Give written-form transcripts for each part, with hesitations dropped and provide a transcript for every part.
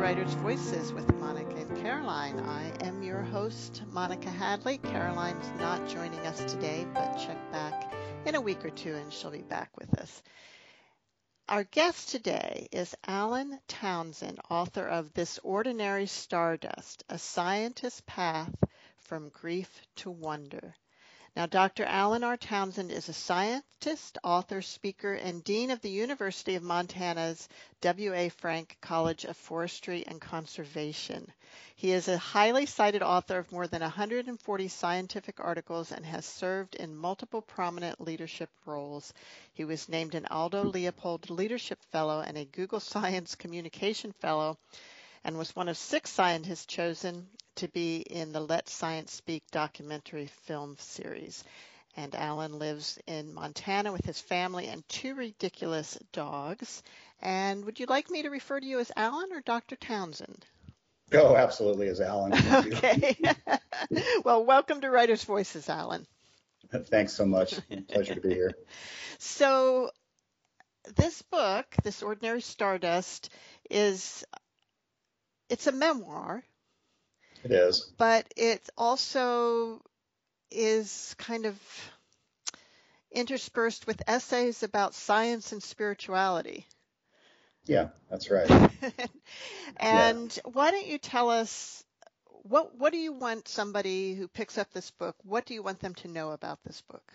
Writers' Voices with Monica and Caroline. I am your host, Monica Hadley. Caroline's not joining us today, but check back in a week or two and she'll be back with us. Our guest today is Alan Townsend, author of This Ordinary Stardust, A Scientist's Path from Grief to Wonder. Now, Dr. Alan R. Townsend is a scientist, author, speaker, and dean of the University of Montana's W.A. Frank College of Forestry and Conservation. He is a highly cited author of more than 140 scientific articles and has served in multiple prominent leadership roles. He was named an Aldo Leopold Leadership Fellow and a Google Science Communication Fellow, and was one of 6 scientists chosen to be in the Let Science Speak documentary film series. And Alan lives in Montana with his family and 2 ridiculous dogs. And would you like me to refer to you as Alan or Dr. Townsend? Oh, absolutely, as Alan. Okay. Well, welcome to Writers' Voices, Alan. Thanks so much. Pleasure to be here. So this book, This Ordinary Stardust, it's a memoir. It is. But it also is kind of interspersed with essays about science and spirituality. Yeah, that's right. And why don't you tell us, what do you want somebody who picks up this book, what do you want them to know about this book?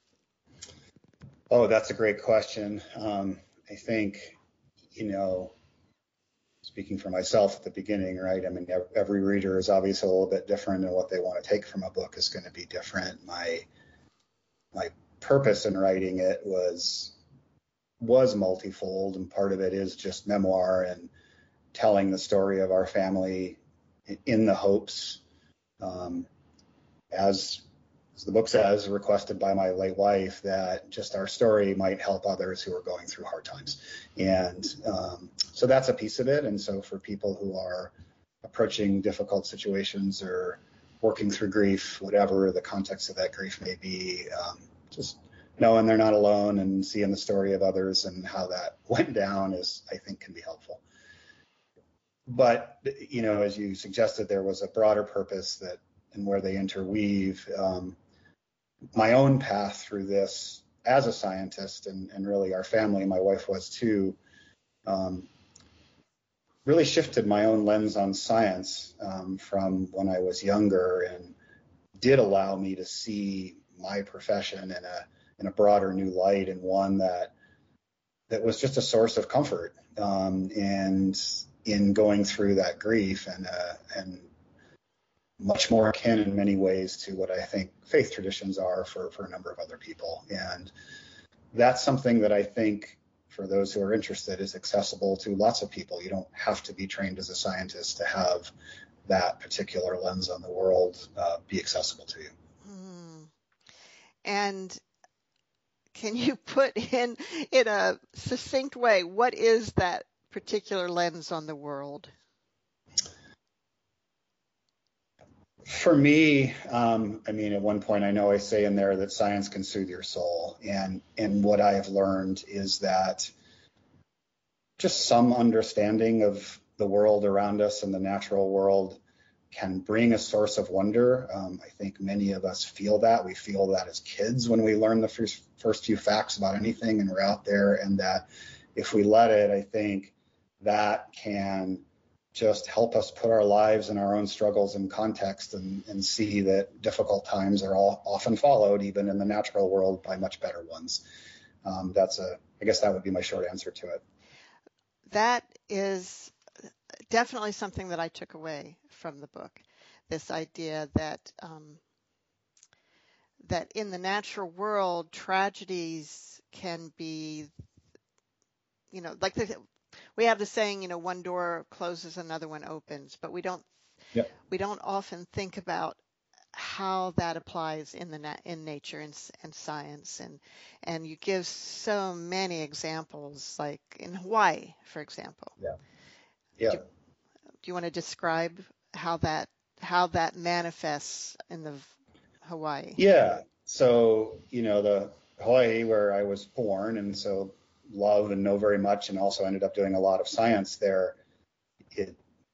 Oh, that's a great question. I think, speaking for myself at the beginning, right? I mean, every reader is obviously a little bit different, and what they want to take from a book is going to be different. My purpose in writing it was multifold, and part of it is just memoir and telling the story of our family in the hopes, as the book says, requested by my late wife, that just our story might help others who are going through hard times. And so that's a piece of it. And so for people who are approaching difficult situations or working through grief, whatever the context of that grief may be, just knowing they're not alone and seeing the story of others and how that went down I think, can be helpful. But, as you suggested, there was a broader purpose and where they interweave. My own path through this as a scientist, and really our family, my wife was too, really shifted my own lens on science from when I was younger, and did allow me to see my profession in a broader new light, and one that was just a source of comfort, and in going through that grief, and much more akin in many ways to what I think faith traditions are for a number of other people. And that's something that I think, for those who are interested, is accessible to lots of people. You don't have to be trained as a scientist to have that particular lens on the world be accessible to you. And can you put in a succinct way, what is that particular lens on the world? For me, at one point, I know I say in there that science can soothe your soul. And what I have learned is that just some understanding of the world around us and the natural world can bring a source of wonder. I think many of us feel that. We feel that as kids when we learn the first few facts about anything, and we're out there, and that if we let it, I think that can just help us put our lives and our own struggles in context, and see that difficult times are often followed, even in the natural world, by much better ones. I guess that would be my short answer to it. That is definitely something that I took away from the book. This idea that that in the natural world, tragedies can be, like we have the saying, one door closes, another one opens, but we don't often think about how that applies in nature and science, and you give so many examples, like in Hawaii, for example. Yeah. Do you want to describe how that manifests in the Hawaii? Yeah. So, the Hawaii where I was born, and so love and know very much, and also ended up doing a lot of science there.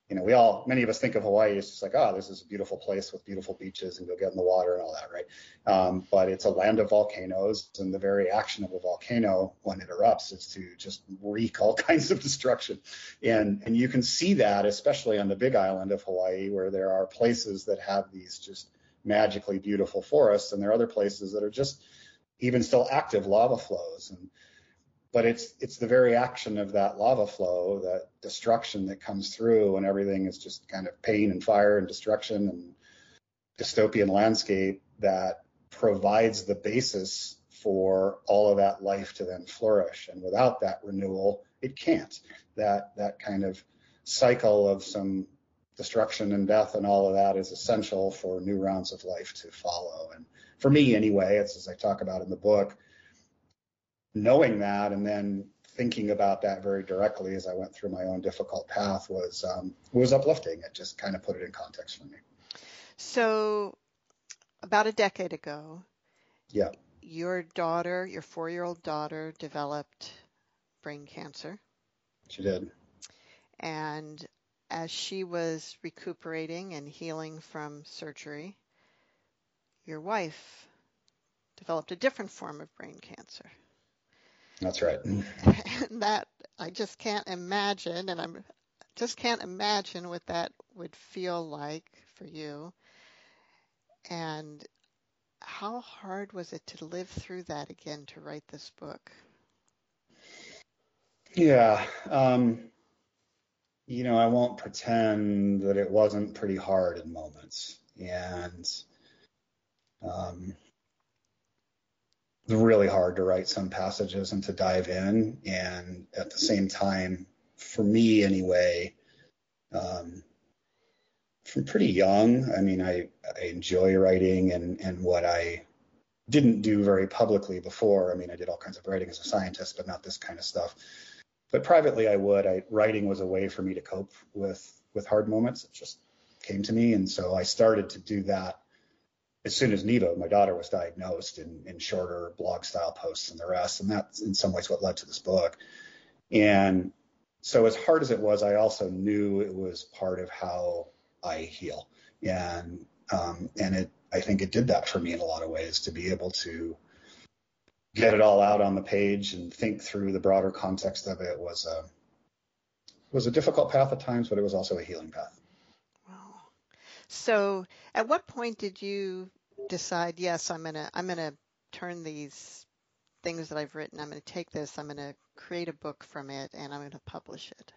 many of us think of Hawaii as just like, oh, this is a beautiful place with beautiful beaches and go get in the water and all that, right? But it's a land of volcanoes, and the very action of a volcano when it erupts is to just wreak all kinds of destruction. And you can see that, especially on the Big Island of Hawaii, where there are places that have these just magically beautiful forests, and there are other places that are just even still active lava flows. But it's the very action of that lava flow, that destruction that comes through, and everything is just kind of pain and fire and destruction and dystopian landscape, that provides the basis for all of that life to then flourish. And without that renewal, it can't. That kind of cycle of some destruction and death and all of that is essential for new rounds of life to follow. And for me anyway, it's, as I talk about in the book, knowing that and then thinking about that very directly as I went through my own difficult path was uplifting. It just kind of put it in context for me. So about a decade ago, yeah, your 4-year-old daughter, developed brain cancer. She did. And as she was recuperating and healing from surgery, your wife developed a different form of brain cancer. That's right. And that, I just can't imagine, and I just can't imagine what that would feel like for you. And how hard was it to live through that again, to write this book? Yeah. I won't pretend that it wasn't pretty hard in moments. And really hard to write some passages and to dive in. And at the same time, for me anyway, from pretty young, I enjoy writing, and what I didn't do very publicly before. I did all kinds of writing as a scientist, but not this kind of stuff. But privately, writing was a way for me to cope with hard moments. It just came to me. And so I started to do that as soon as Neva, my daughter, was diagnosed, in shorter blog style posts and the rest. And that's in some ways what led to this book. And so as hard as it was, I also knew it was part of how I heal. And I think it did that for me in a lot of ways, to be able to get it all out on the page and think through the broader context of it was a difficult path at times, but it was also a healing path. Wow. So at what point did you decide, yes, I'm gonna turn these things that I've written, I'm gonna take this, I'm gonna create a book from it, and I'm gonna publish it?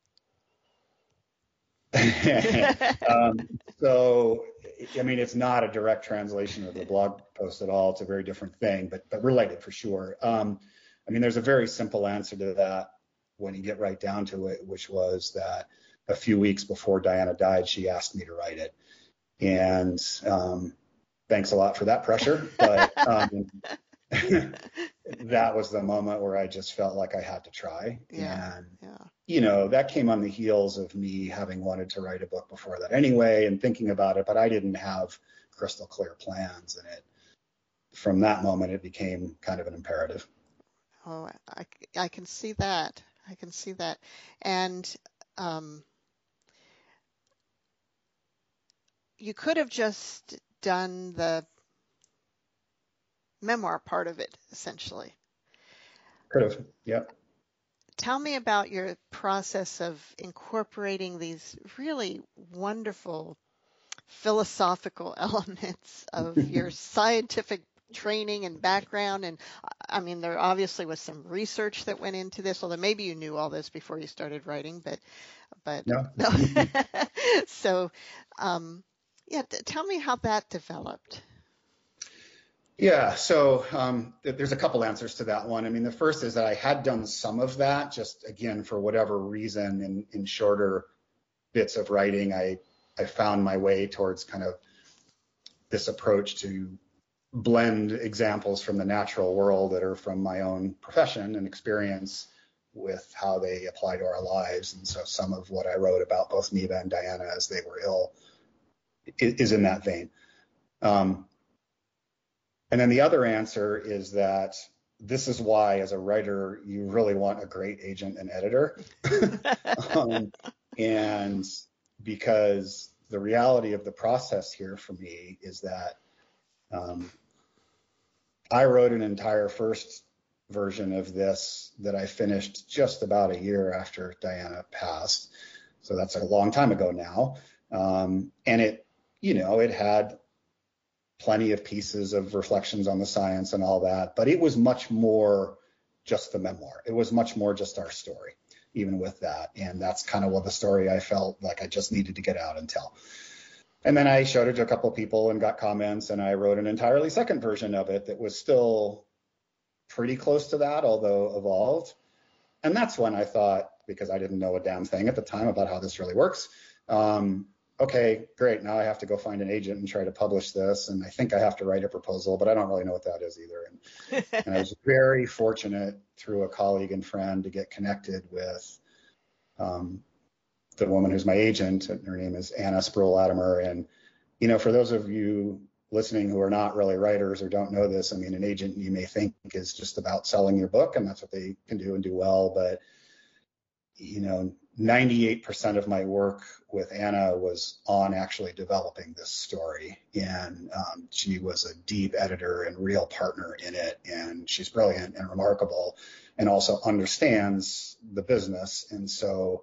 So, it's not a direct translation of the blog post at all. It's a very different thing, but related for sure. There's a very simple answer to that when you get right down to it, which was that a few weeks before Diana died, she asked me to write it. And thanks a lot for that pressure. But that was the moment where I just felt like I had to try. Yeah. And, yeah. That came on the heels of me having wanted to write a book before that anyway, and thinking about it, but I didn't have crystal clear plans. And from that moment, it became kind of an imperative. Oh, I can see that. I can see that. And you could have just done the memoir part of it, essentially. Could have, yeah. Tell me about your process of incorporating these really wonderful philosophical elements of your scientific training and background. And there obviously was some research that went into this, although maybe you knew all this before you started writing, but no. So, tell me how that developed. Yeah, so there's a couple answers to that one. The first is that I had done some of that, just again, for whatever reason, in shorter bits of writing, I found my way towards kind of this approach to blend examples from the natural world that are from my own profession and experience with how they apply to our lives. And so some of what I wrote about both Neva and Diana as they were ill is in that vein. And then the other answer is that this is why, as a writer, you really want a great agent and editor. And because the reality of the process here for me is that I wrote an entire first version of this that I finished just about a year after Diana passed. So that's a long time ago now. And it had plenty of pieces of reflections on the science and all that, but it was much more just the memoir. It was much more just our story, even with that. And that's kind of what the story I felt like I just needed to get out and tell. And then I showed it to a couple of people and got comments, and I wrote an entirely second version of it that was still pretty close to that, although evolved. And that's when I thought, because I didn't know a damn thing at the time about how this really works, okay, great, now I have to go find an agent and try to publish this, and I think I have to write a proposal, but I don't really know what that is either. And I was very fortunate through a colleague and friend to get connected with the woman who's my agent. Her name is Anna Sproul-Latimer. And, for those of you listening who are not really writers or don't know this, I mean, an agent you may think is just about selling your book, and that's what they can do and do well. But, 98% of my work with Anna was on actually developing this story. And she was a deep editor and real partner in it. And she's brilliant and remarkable and also understands the business. And so,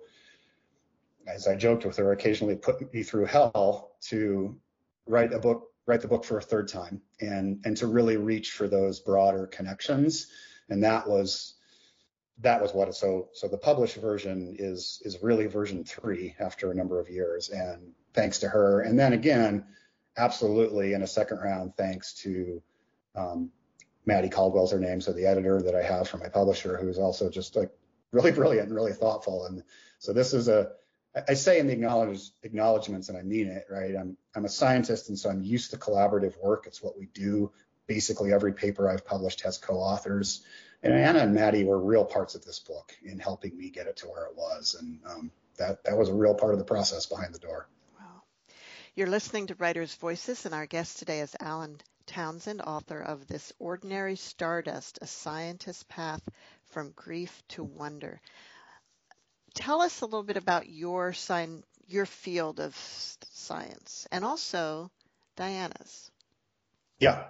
as I joked with her, occasionally put me through hell to write the book for a third time and to really reach for those broader connections. And that was what it, so the published version is really version 3 after a number of years, and thanks to her. And then again, absolutely in a second round, thanks to Maddie Caldwell's her name, so the editor that I have for my publisher, who's also just like really brilliant and really thoughtful. And so this is I say in the acknowledgments, and I mean it, right? I'm a scientist, and so I'm used to collaborative work. It's what we do. Basically, every paper I've published has co-authors. And Anna and Maddie were real parts of this book in helping me get it to where it was. And that was a real part of the process behind the door. Wow. You're listening to Writers' Voices, and our guest today is Alan Townsend, author of This Ordinary Stardust, A Scientist's Path from Grief to Wonder. Tell us a little bit about your field of science, and also Diana's. Yeah.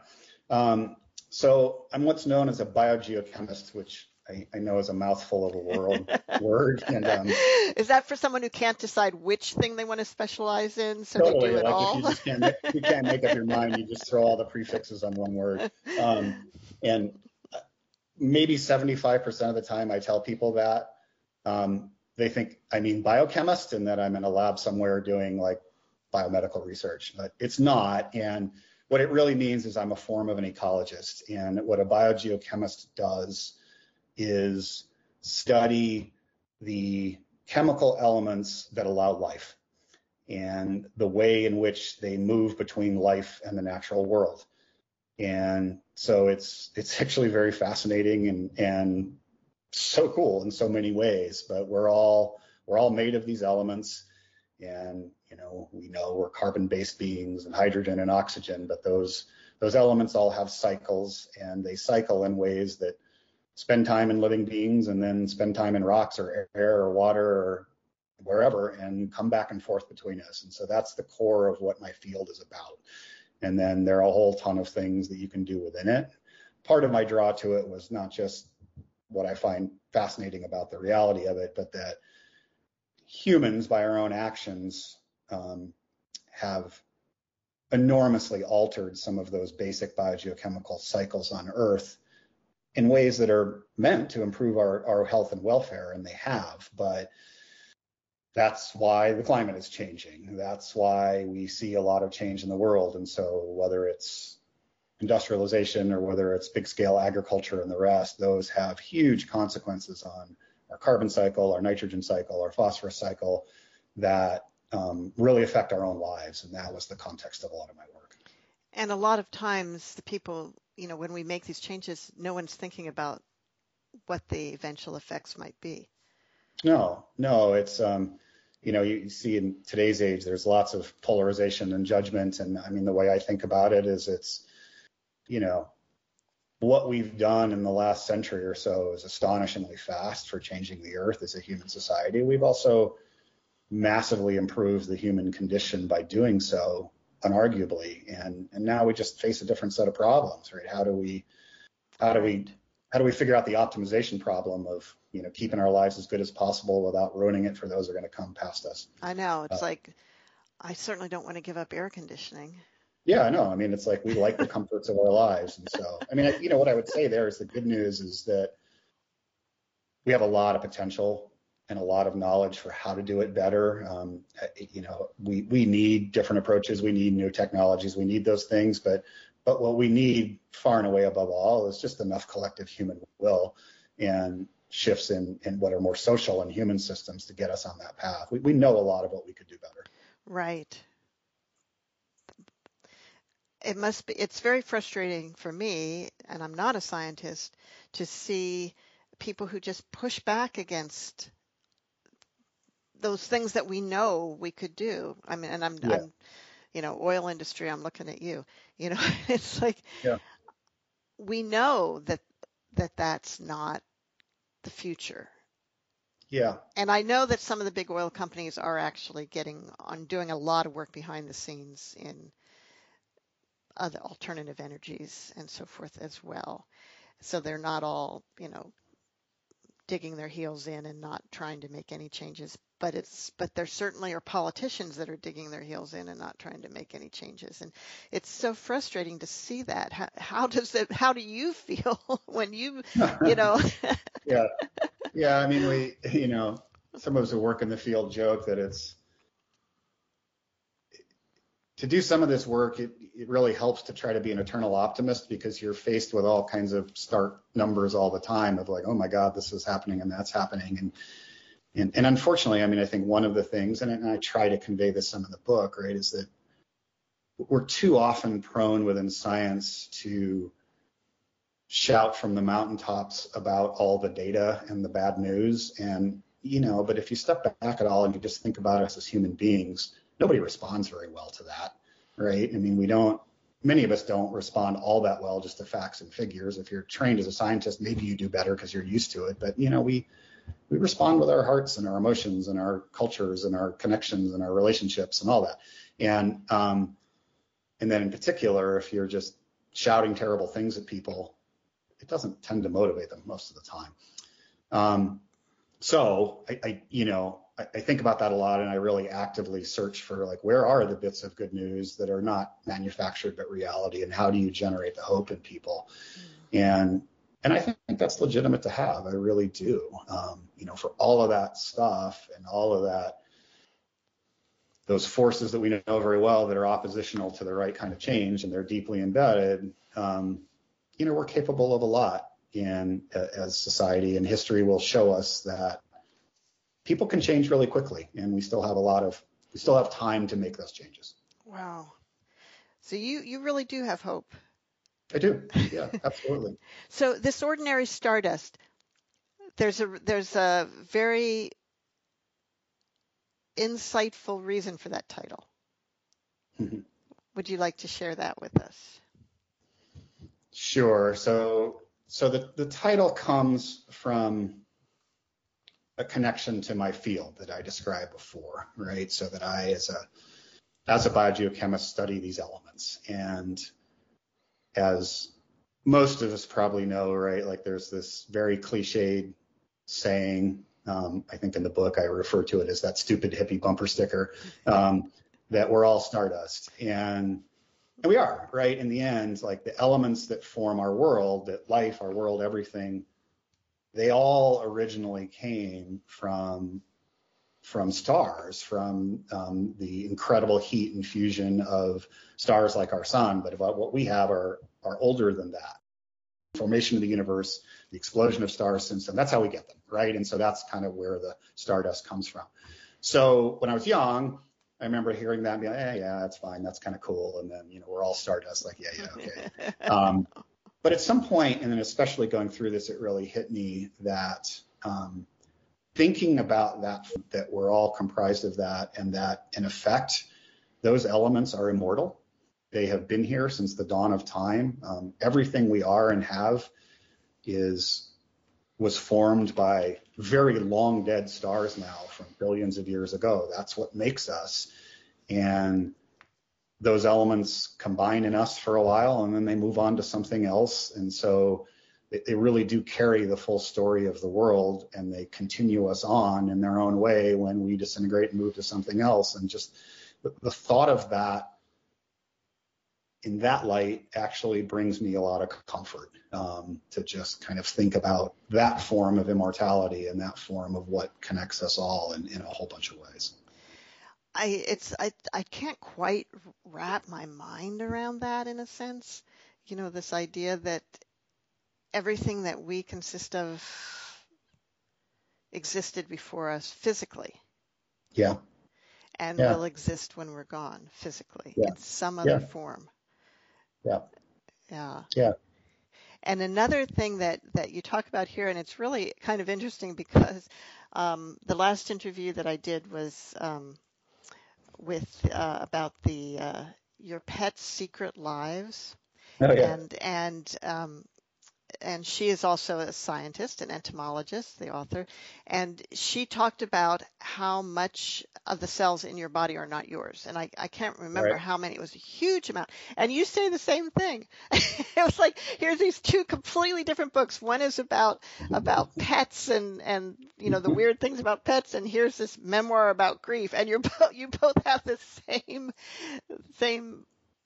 So I'm what's known as a biogeochemist, which I know is a mouthful of a word. And is that for someone who can't decide which thing they want to specialize in, so totally, they do it like all? If you can't make up your mind, you just throw all the prefixes on one word. And maybe 75% of the time I tell people that they think I mean biochemist and that I'm in a lab somewhere doing like biomedical research, but it's not. And what it really means is I'm a form of an ecologist. And what a biogeochemist does is study the chemical elements that allow life and the way in which they move between life and the natural world. And so it's actually very fascinating and so cool in so many ways, but we're all made of these elements. And, we know we're carbon-based beings and hydrogen and oxygen, but those elements all have cycles, and they cycle in ways that spend time in living beings and then spend time in rocks or air or water or wherever and come back and forth between us. And so that's the core of what my field is about. And then there are a whole ton of things that you can do within it. Part of my draw to it was not just what I find fascinating about the reality of it, but that humans, by our own actions, have enormously altered some of those basic biogeochemical cycles on Earth in ways that are meant to improve our health and welfare, and they have. But that's why the climate is changing. That's why we see a lot of change in the world. And so whether it's industrialization or whether it's big scale agriculture and the rest, those have huge consequences on our carbon cycle, our nitrogen cycle, our phosphorus cycle that really affect our own lives. And that was the context of a lot of my work. And a lot of times the people, when we make these changes, no one's thinking about what the eventual effects might be. No, it's, you see in today's age, there's lots of polarization and judgment. And I mean, the way I think about it is it's, what we've done in the last century or so is astonishingly fast for changing the Earth as a human society. We've also massively improved the human condition by doing so, unarguably. And now we just face a different set of problems, right? How do we figure out the optimization problem of, keeping our lives as good as possible without ruining it for those who are going to come past us? I know. It's like, I certainly don't want to give up air conditioning. Yeah, I know. I mean, it's like we like the comforts of our lives. And so, I mean, what I would say there is the good news is that we have a lot of potential and a lot of knowledge for how to do it better. We need different approaches. We need new technologies. We need those things. But what we need far and away above all is just enough collective human will and shifts in what are more social and human systems to get us on that path. We know a lot of what we could do better. Right. It's very frustrating for me, and I'm not a scientist, to see people who just push back against those things that we know we could do. I mean, and I'm oil industry, I'm looking at you, it's like, we know that that's not the future. Yeah. And I know that some of the big oil companies are actually doing a lot of work behind the scenes in other alternative energies and so forth as well. So they're not all, digging their heels in and not trying to make any changes. But there certainly are politicians that are digging their heels in and not trying to make any changes. And it's so frustrating to see that. How do you feel when you Yeah. Yeah. I mean, some of us who work in the field joke that it's, to do some of this work, it really helps to try to be an eternal optimist, because you're faced with all kinds of stark numbers all the time of like, oh my God, this is happening and that's happening. And unfortunately, I mean, I think one of the things, and I try to convey this some in the book, right, is that we're too often prone within science to shout from the mountaintops about all the data and the bad news. And, but if you step back at all and you just think about us as human beings, nobody responds very well to that, right? I mean, many of us don't respond all that well just to facts and figures. If you're trained as a scientist, maybe you do better because you're used to it. But, we respond with our hearts and our emotions and our cultures and our connections and our relationships and all that. And then in particular, if you're just shouting terrible things at people, it doesn't tend to motivate them most of the time. So I think about that a lot, and I really actively search for like, where are the bits of good news that are not manufactured but reality, and how do you generate the hope in people? And I think that's legitimate to have. I really do. For all of that stuff and all of that, those forces that we know very well that are oppositional to the right kind of change, and they're deeply embedded, we're capable of a lot as society, and history will show us that people can change really quickly, and we still have time to make those changes. Wow. So you really do have hope. I do. Yeah, absolutely. So this Ordinary Stardust, there's a very insightful reason for that title. Mm-hmm. Would you like to share that with us? Sure. So the title comes from a connection to my field that I described before, right? So that I, as a biogeochemist, study these elements. And as most of us probably know, right, like there's this very cliched saying, I think in the book I refer to it as that stupid hippie bumper sticker, that we're all stardust. And we are, right? In the end, like the elements that form our world, that life, our world, everything, they all originally came from stars, from the incredible heat and fusion of stars like our sun. But about what we have are older than that. Formation of the universe, the explosion of stars since then, that's how we get them, right? And so that's kind of where the stardust comes from. So when I was young, I remember hearing that and being like, yeah, that's fine, that's kind of cool. And then, we're all stardust, like, yeah, okay. But at some point, and then especially going through this, it really hit me that thinking about that we're all comprised of that, and that in effect, those elements are immortal. They have been here since the dawn of time. Everything we are and have is was formed by very long dead stars now from billions of years ago. That's what makes us. And those elements combine in us for a while, and then they move on to something else. And so they really do carry the full story of the world, and they continue us on in their own way when we disintegrate and move to something else. And just the thought of that in that light actually brings me a lot of comfort, to just kind of think about that form of immortality and that form of what connects us all in a whole bunch of ways. I can't quite wrap my mind around that in a sense. This idea that everything that we consist of existed before us physically. Yeah. And will exist when we're gone physically in some other form. Yeah. Yeah. Yeah. And another thing that you talk about here, and it's really kind of interesting because the last interview that I did was with about your pet's secret lives. Oh, yeah. And she is also a scientist, an entomologist, the author, and she talked about how much of the cells in your body are not yours. And I can't remember how many. It was a huge amount. And you say the same thing. It was like, here's these two completely different books. One is about pets and the weird things about pets, and here's this memoir about grief. And you both have the same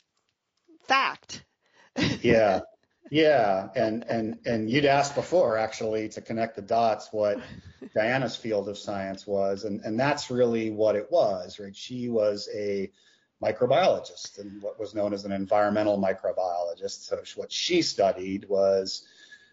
fact. Yeah. Yeah, and you'd asked before, actually, to connect the dots what Diana's field of science was, and that's really what it was, right? She was a microbiologist and what was known as an environmental microbiologist. So what she studied was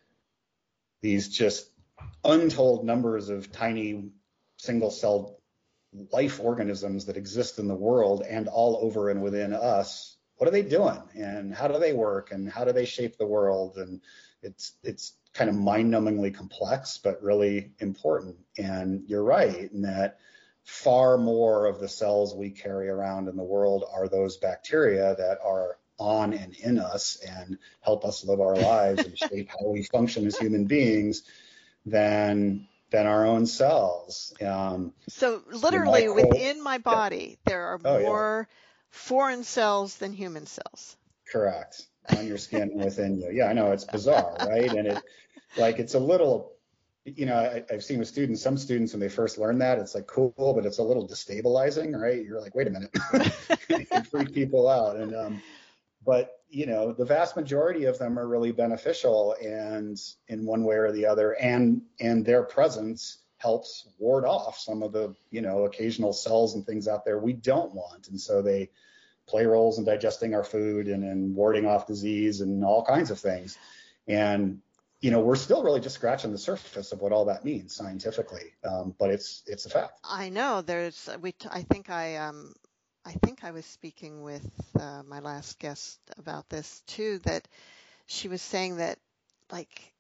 these just untold numbers of tiny single-celled life organisms that exist in the world and all over and within us. What are they doing, and how do they work, and how do they shape the world? And it's kind of mind-numbingly complex, but really important. And you're right in that far more of the cells we carry around in the world are those bacteria that are on and in us and help us live our lives and shape how we function as human beings than our own cells. So literally within my body, there are more foreign cells than human cells. Correct. On your skin and within you. Yeah, I know, it's bizarre, right? And it's a little, I've seen with students, some students when they first learn that, it's like cool, but it's a little destabilizing, right? You're like, wait a minute, it can freak people out. And but the vast majority of them are really beneficial, and in one way or the other, and their presence helps ward off some of the occasional cells and things out there we don't want. And so they play roles in digesting our food and in warding off disease and all kinds of things. And we're still really just scratching the surface of what all that means scientifically, but it's a fact. I know. I think I was speaking with my last guest about this too, that she was saying that like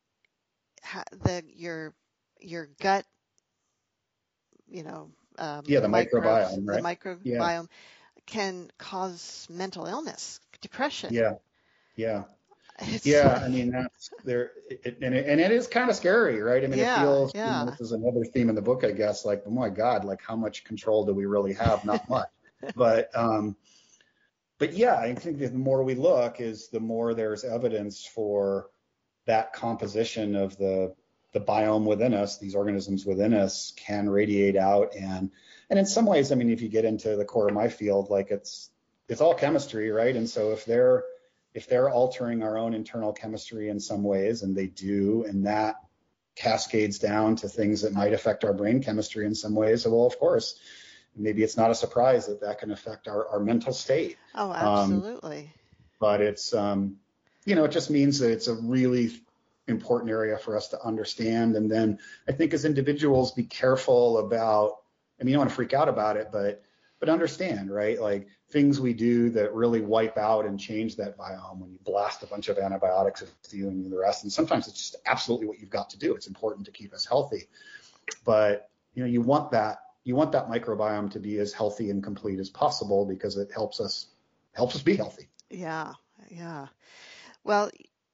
your gut, the microbiome, right? The microbiome can cause mental illness, depression. Yeah. I mean, that's there, and it is kind of scary, right? I mean, it feels, this is another theme in the book, I guess, like, oh my God, like how much control do we really have? Not much. But yeah, I think that the more we look is the more there's evidence for that composition of the biome within us, these organisms within us can radiate out. And in some ways, I mean, if you get into the core of my field, like it's all chemistry, right? And so if they're altering our own internal chemistry in some ways, and they do, and that cascades down to things that might affect our brain chemistry in some ways, well, of course, maybe it's not a surprise that can affect our mental state. Oh, absolutely. But it's, it just means that it's a really important area for us to understand. And then I think as individuals, be careful about, I mean, you don't want to freak out about it, but understand, right? Like things we do that really wipe out and change that biome when you blast a bunch of antibiotics into you and the rest. And sometimes it's just absolutely what you've got to do. It's important to keep us healthy. But, you want that microbiome to be as healthy and complete as possible because it helps us be healthy. Yeah. Well,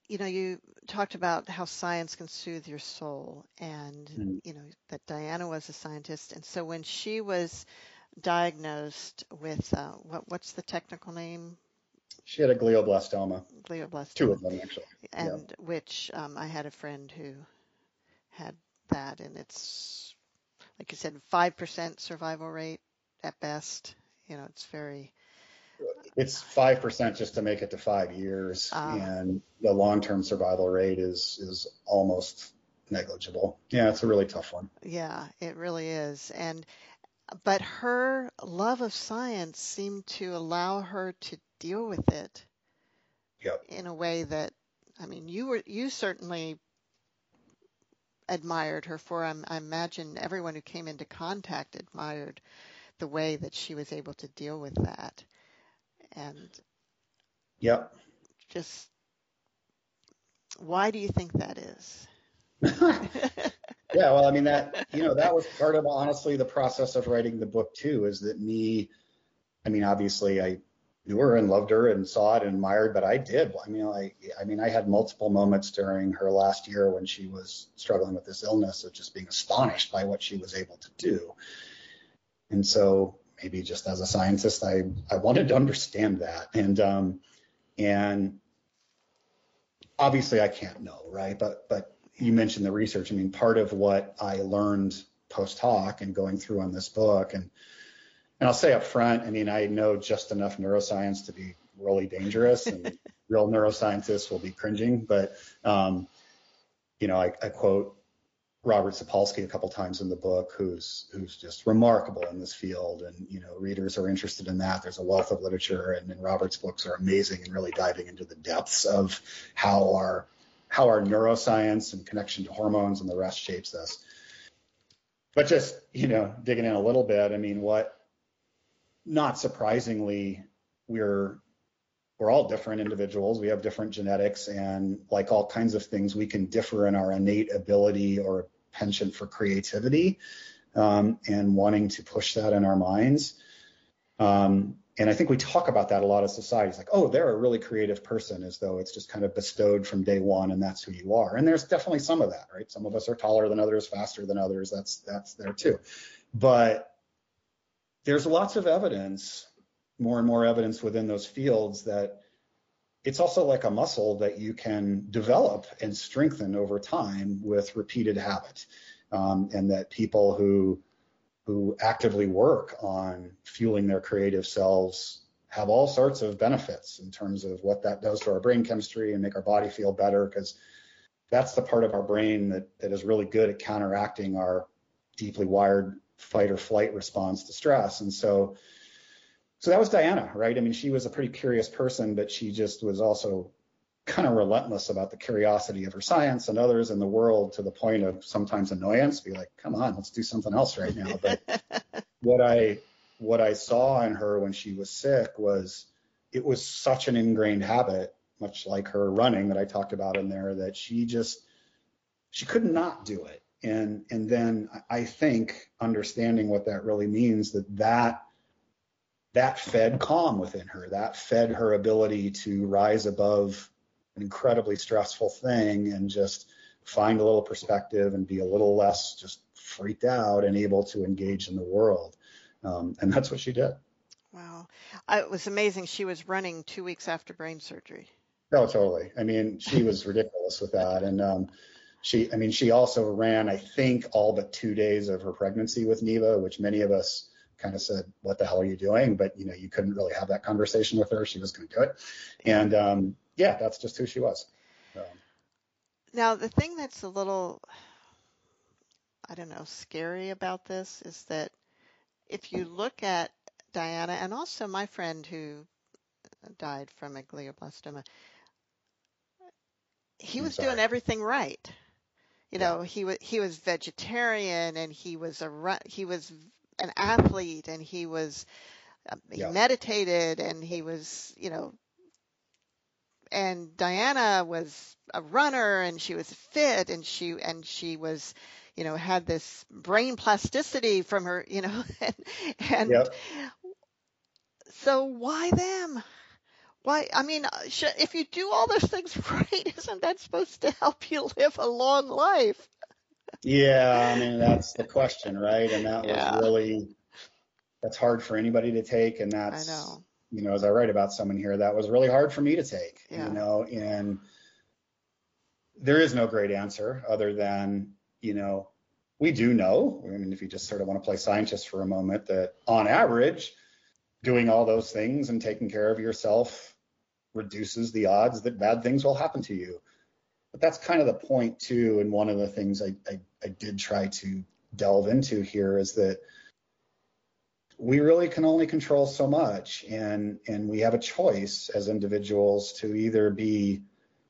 you talked about how science can soothe your soul, and Mm. that Diana was a scientist, and so when she was diagnosed with what's the technical name? She had a glioblastoma, two Glioblastoma, of them actually. Yeah. and which I had a friend who had that, and it's like you said, 5% survival rate at best. It's very It's 5% just to make it to 5 years, uh, and the long-term survival rate is almost negligible. Yeah, it's a really tough one. yeah, it really is. And but her love of science seemed to allow her to deal with it Yep. in a way that, I mean, you certainly admired her for. I imagine everyone who came into contact admired the way that she was able to deal with that. And Yep. just why do you think that is? Yeah, well, I mean that was part of honestly the process of writing the book too, is that I mean, obviously I knew her and loved her and saw it and admired, but I did. I had multiple moments during her last year when she was struggling with this illness of just being astonished by what she was able to do. And so maybe just as a scientist, I wanted to understand that. And obviously I can't know, right? But you mentioned the research. I mean, part of what I learned post hoc and going through on this book, and I'll say up front, I mean, I know just enough neuroscience to be really dangerous, and real neuroscientists will be cringing. But I quote Robert Sapolsky a couple times in the book, who's just remarkable in this field, and readers are interested in that. There's a wealth of literature, and Robert's books are amazing and really diving into the depths of how our neuroscience and connection to hormones and the rest shapes us. But just digging in a little bit, I mean, not surprisingly, we're all different individuals. We have different genetics, and like all kinds of things, we can differ in our innate ability or penchant for creativity, and wanting to push that in our minds. And I think we talk about that a lot as society. It's like, oh, they're a really creative person, as though it's just kind of bestowed from day one and that's who you are. And there's definitely some of that, right? Some of us are taller than others, faster than others. That's there too. But there's lots of evidence, more and more evidence within those fields, that it's also like a muscle that you can develop and strengthen over time with repeated habit, and that people who actively work on fueling their creative selves have all sorts of benefits in terms of what that does to our brain chemistry and make our body feel better, because that's the part of our brain that is really good at counteracting our deeply wired fight or flight response to stress. And so that was Diana, right? I mean, she was a pretty curious person, but she just was also kind of relentless about the curiosity of her science and others in the world, to the point of sometimes annoyance. Be like, come on, let's do something else right now. But what I saw in her when she was sick was, it was such an ingrained habit, much like her running that I talked about in there, that she could not do it. And then I think understanding what that really means, that fed calm within her, that fed her ability to rise above an incredibly stressful thing and just find a little perspective and be a little less just freaked out and able to engage in the world. And that's what she did. Wow. It was amazing. She was running 2 weeks after brain surgery. Oh, totally. I mean, she was ridiculous with that. And she also ran, I think, all but 2 days of her pregnancy with Neva, which many of us kind of said, what the hell are you doing? But, you couldn't really have that conversation with her. She was going to do it. And that's just who she was. Now, the thing that's a little, I don't know, scary about this is that if you look at Diana, and also my friend who died from a glioblastoma, he was doing everything right. He was vegetarian, and he was an athlete, and he meditated, and he was, and Diana was a runner, and she was fit, and she was, had this brain plasticity from her, and Yep. so why them? Why? I mean, if you do all those things right, isn't that supposed to help you live a long life? Yeah, I mean, that's the question, right? And that was Yeah, really, that's hard for anybody to take. And I that's, know. as I write about someone here, that was really hard for me to take, Yeah. and there is no great answer other than, we do know, I mean, if you just sort of want to play scientist for a moment, that on average, doing all those things and taking care of yourself reduces the odds that bad things will happen to you. But that's kind of the point too. And one of the things I did try to delve into here is that we really can only control so much. And we have a choice as individuals to either be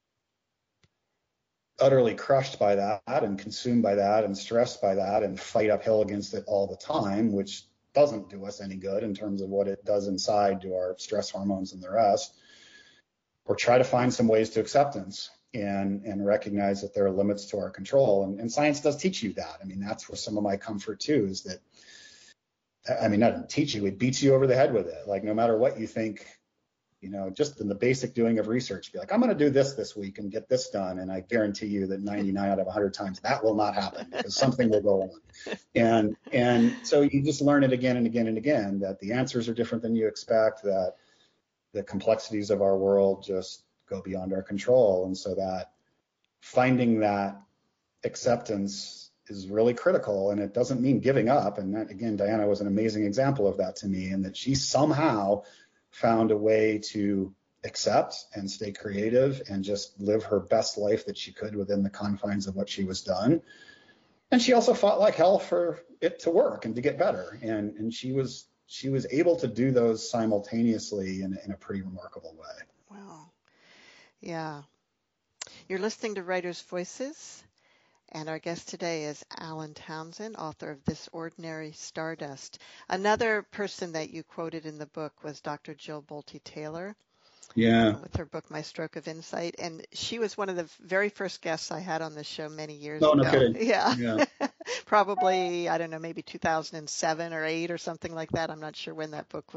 utterly crushed by that and consumed by that and stressed by that and fight uphill against it all the time, which doesn't do us any good in terms of what it does inside to our stress hormones and the rest, or try to find some ways to acceptance and recognize that there are limits to our control. And science does teach you that. I mean, that's where some of my comfort too is that, I mean, not teach you, it beats you over the head with it. Like no matter what you think, just in the basic doing of research, be like, I'm going to do this week and get this done. And I guarantee you that 99 out of 100 times that will not happen because something will go on. And so you just learn it again and again and again, that the answers are different than you expect, that the complexities of our world just go beyond our control. And so that finding that acceptance is really critical. And it doesn't mean giving up. And that, again, Diana was an amazing example of that to me, and that she somehow found a way to accept and stay creative and just live her best life that she could within the confines of what she was done. And she also fought like hell for it to work and to get better. And she was able to do those simultaneously in a pretty remarkable way. Wow. Yeah. You're listening to Writers' Voices, and our guest today is Alan Townsend, author of This Ordinary Stardust. Another person that you quoted in the book was Dr. Jill Bolte Taylor. Yeah. With her book, My Stroke of Insight. And she was one of the very first guests I had on the show many years ago. No kidding. Yeah. Probably, I don't know, maybe 2007 or 8 or something like that. I'm not sure when that book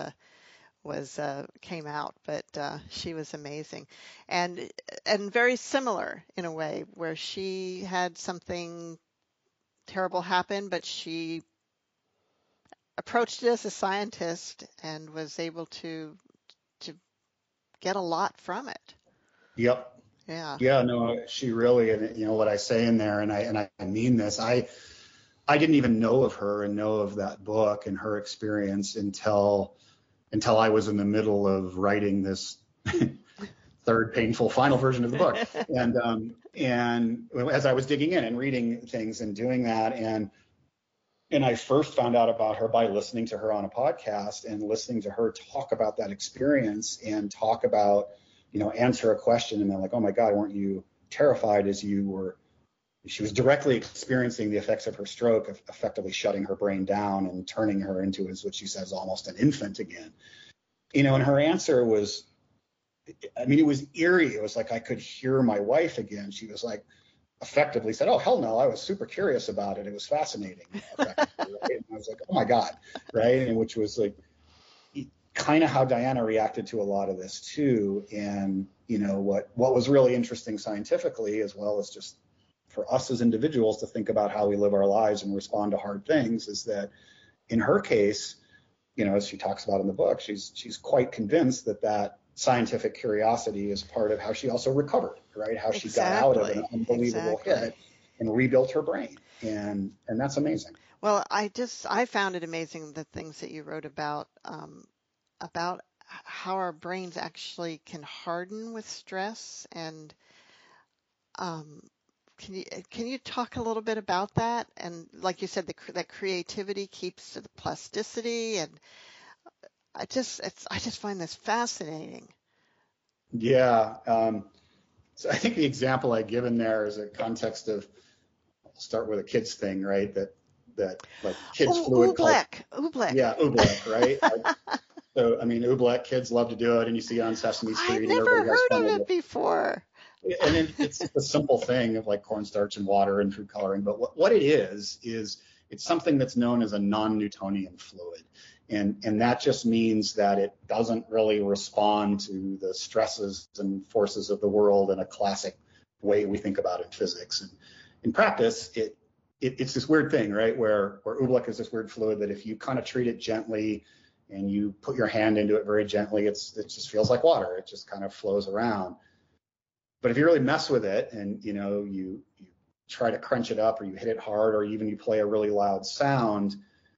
came out, but she was amazing. And very similar in a way, where she had something terrible happen, but she approached it as a scientist and was able to get a lot from it. Yep. Yeah. Yeah, no, she really, and what I say in there, and I mean this, I didn't even know of her and know of that book and her experience until I was in the middle of writing this third painful final version of the book. And as I was digging in and reading things and doing that, and I first found out about her by listening to her on a podcast and listening to her talk about that experience and talk about, answer a question. And then like, oh my God, weren't you terrified as you were? She was directly experiencing the effects of her stroke, of effectively shutting her brain down and turning her into, as what she says, almost an infant again. And her answer was, I mean, it was eerie. It was like I could hear my wife again. She was like, effectively said, oh, hell no, I was super curious about it. It was fascinating. Right? And I was like, oh my God, right? And which was like kind of how Diana reacted to a lot of this too. And, what was really interesting scientifically, as well as just for us as individuals to think about how we live our lives and respond to hard things, is that in her case, as she talks about in the book, she's quite convinced that scientific curiosity is part of how she also recovered, right? How she got out of an unbelievable hit and rebuilt her brain. And that's amazing. Well, I found it amazing, the things that you wrote about how our brains actually can harden with stress. And can you talk a little bit about that? And like you said, that creativity keeps the plasticity, and I just find this fascinating. Yeah. So I think the example I give in there is a context of, I'll start with a kids thing, right? That like kids fluid. Oobleck. Yeah, Oobleck, right? So, I mean, Oobleck, kids love to do it, and you see it on Sesame Street. I've never heard of it before. And it's a simple thing of like cornstarch and water and food coloring. But what it is it's something that's known as a non-Newtonian fluid. And that just means that it doesn't really respond to the stresses and forces of the world in a classic way we think about it in physics. And in practice, it's this weird thing, right? Where oobleck is this weird fluid that if you kind of treat it gently and you put your hand into it very gently, it just feels like water. It just kind of flows around. But if you really mess with it and you try to crunch it up, or you hit it hard, or even you play a really loud sound,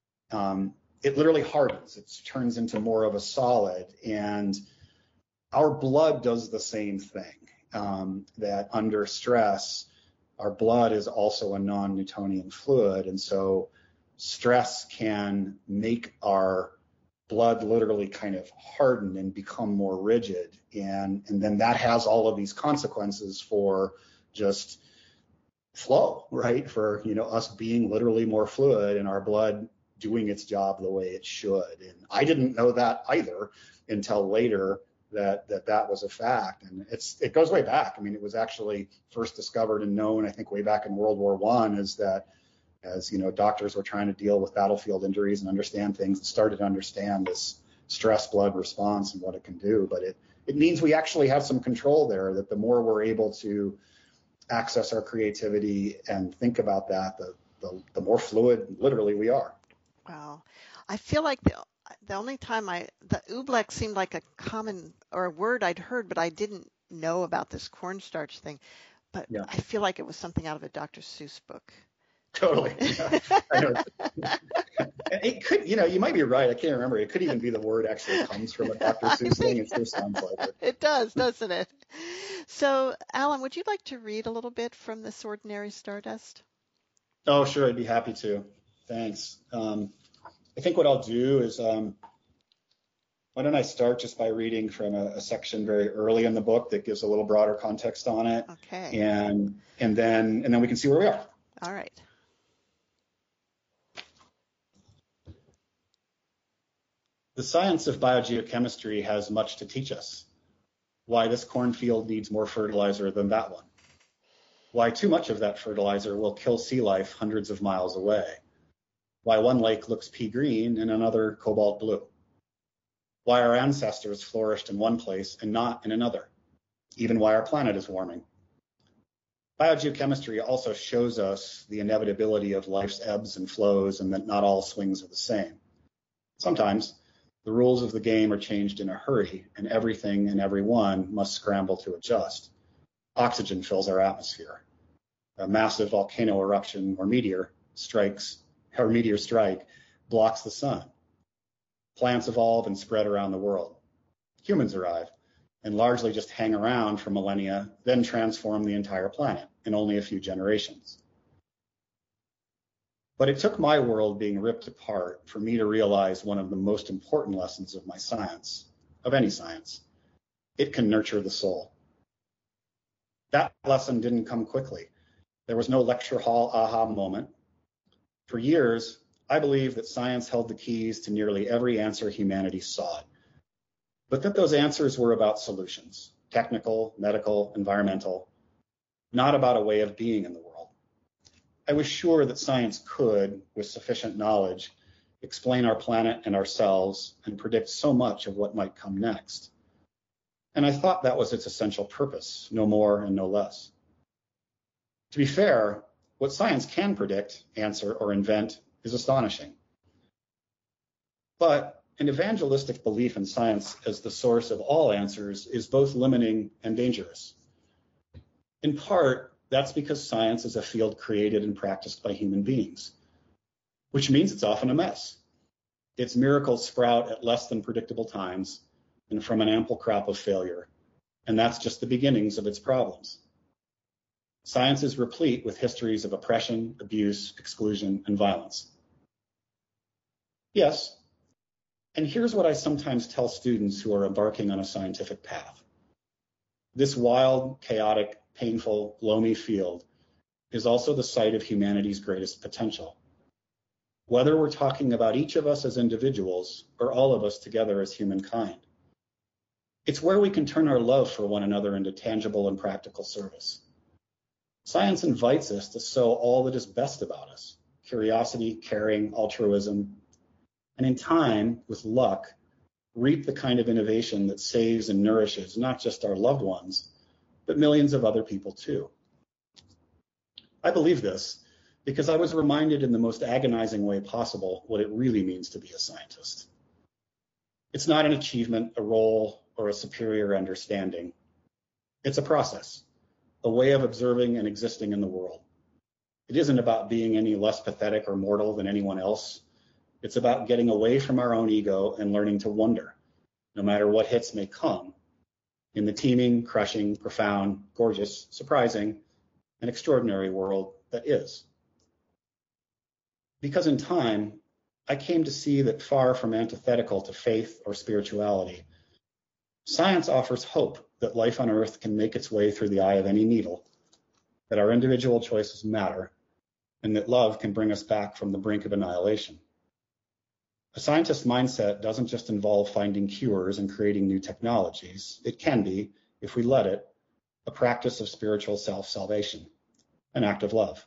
it literally hardens. It turns into more of a solid. And our blood does the same thing, that under stress, our blood is also a non-Newtonian fluid. And so stress can make our blood literally kind of harden and become more rigid. And then that has all of these consequences for just flow, right? For, us being literally more fluid and our blood doing its job the way it should. And I didn't know that either until later, that was a fact. And it goes way back. I mean, it was actually first discovered and known, I think, way back in World War I, as doctors were trying to deal with battlefield injuries and understand things, and started to understand this stress blood response and what it can do. But it means we actually have some control there, that the more we're able to access our creativity and think about that, the more fluid literally we are. Wow. I feel like the only time the oobleck seemed like a common or a word I'd heard, but I didn't know about this cornstarch thing. But yeah. I feel like it was something out of a Dr. Seuss book. Totally. Yeah. I know. It could, you might be right. I can't remember. It could even be the word actually comes from a Dr. Seuss thing. It sure sounds like it. It does, doesn't it? So, Alan, would you like to read a little bit from this Ordinary Stardust? Oh, sure. I'd be happy to. Thanks. I think what I'll do is, why don't I start just by reading from a section very early in the book that gives a little broader context on it. Okay. And then we can see where we are. All right. The science of biogeochemistry has much to teach us. Why this cornfield needs more fertilizer than that one. Why too much of that fertilizer will kill sea life hundreds of miles away. Why one lake looks pea green and another cobalt blue. Why our ancestors flourished in one place and not in another. Even why our planet is warming. Biogeochemistry also shows us the inevitability of life's ebbs and flows, and that not all swings are the same. Sometimes the rules of the game are changed in a hurry, and everything and everyone must scramble to adjust. Oxygen fills our atmosphere. A massive volcano eruption or meteor strike blocks the sun. Plants evolve and spread around the world. Humans arrive and largely just hang around for millennia, then transform the entire planet in only a few generations. But it took my world being ripped apart for me to realize one of the most important lessons of my science, of any science. It can nurture the soul. That lesson didn't come quickly. There was no lecture hall aha moment. For years, I believed that science held the keys to nearly every answer humanity sought, but that those answers were about solutions, technical, medical, environmental, not about a way of being in the world. I was sure that science could, with sufficient knowledge, explain our planet and ourselves and predict so much of what might come next. And I thought that was its essential purpose, no more and no less. To be fair, what science can predict, answer, or invent is astonishing. But an evangelistic belief in science as the source of all answers is both limiting and dangerous. In part, that's because science is a field created and practiced by human beings, which means it's often a mess. Its miracles sprout at less than predictable times and from an ample crop of failure, and that's just the beginnings of its problems. Science is replete with histories of oppression, abuse, exclusion, and violence. Yes, and here's what I sometimes tell students who are embarking on a scientific path. This wild, chaotic, painful, loamy field is also the site of humanity's greatest potential. Whether we're talking about each of us as individuals or all of us together as humankind. It's where we can turn our love for one another into tangible and practical service. Science invites us to sow all that is best about us: curiosity, caring, altruism. and in time, with luck, reap the kind of innovation that saves and nourishes not just our loved ones, but millions of other people too. I believe this because I was reminded in the most agonizing way possible what it really means to be a scientist. It's not an achievement, a role, or a superior understanding. It's a process, a way of observing and existing in the world. It isn't about being any less pathetic or mortal than anyone else. It's about getting away from our own ego and learning to wonder, no matter what hits may come, in the teeming, crushing, profound, gorgeous, surprising, and extraordinary world that is. Because in time, I came to see that far from antithetical to faith or spirituality, science offers hope that life on Earth can make its way through the eye of any needle, that our individual choices matter, and that love can bring us back from the brink of annihilation. A scientist mindset doesn't just involve finding cures and creating new technologies. It can be, if we let it, a practice of spiritual self-salvation, an act of love.